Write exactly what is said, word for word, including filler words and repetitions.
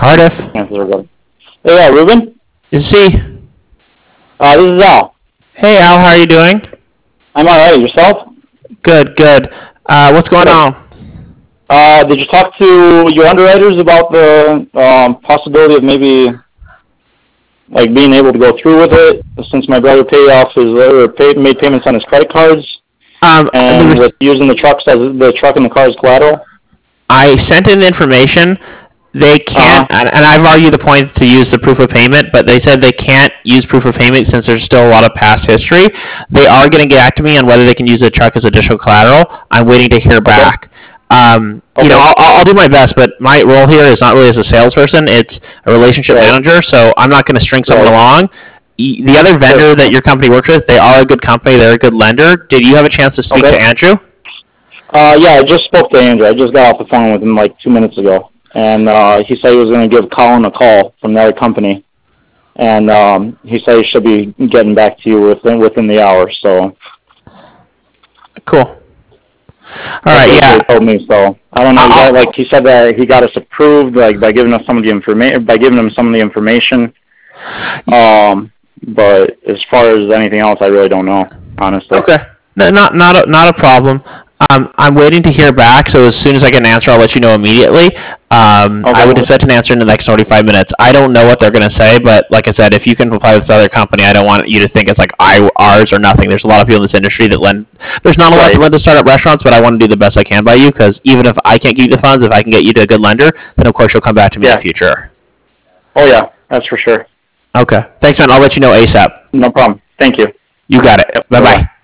Cardiff. Chances are good. Hey, uh, Ruben? Is he? Uh, this is Al. Hey, Al, how are you doing? I'm alright. Yourself? Good, good. Uh, what's going Good. on? Uh, did you talk to your underwriters about the um, possibility of maybe like being able to go through with it since my brother paid off his or paid, made payments on his credit cards Um, and was, with using the trucks as the truck and the car as collateral? I sent in information. They can't, Uh-huh. and, and I've argued the point to use the proof of payment, but they said they can't use proof of payment since there's still a lot of past history. They are going to get back to me on whether they can use the truck as additional collateral. I'm waiting to hear back. Um, Okay. You know, I'll, I'll do my best, but my role here is not really as a salesperson. It's a relationship Right. manager, so I'm not going to string someone Right. along. E- The other vendor that your company works with, they are a good company. They're a good lender. Did you have a chance to speak Okay. to Andrew? Uh, yeah, I just spoke to Andrew. I just got off the phone with him like two minutes ago, and uh, he said he was going to give Colin a call from the other company, and um, he said he should be getting back to you within within the hour. So Cool. All that's right, what yeah. he told me. So I don't know. He I'll- got, like he said that he got us approved like by giving us some of the information by giving him some of the information. Um, but as far as anything else, I really don't know, honestly. Okay. No, not not a, not a problem. Um, I'm waiting to hear back, so as soon as I get an answer, I'll let you know immediately. Um, I Okay. would expect an answer in the next forty-five minutes. I don't know what they're going to say, but like I said, if you can apply with this other company, I don't want you to think it's like I, ours or nothing. There's a lot of people in this industry that lend. There's not a lot Right. that lend to startup restaurants, but I want to do the best I can by you because even if I can't get you the funds, if I can get you to a good lender, then of course you'll come back to me in Yeah. the future. Oh yeah, that's for sure. Okay. Thanks, man. I'll let you know ASAP. No problem. Thank you. You got it. Yep. Bye-bye. Bye-bye.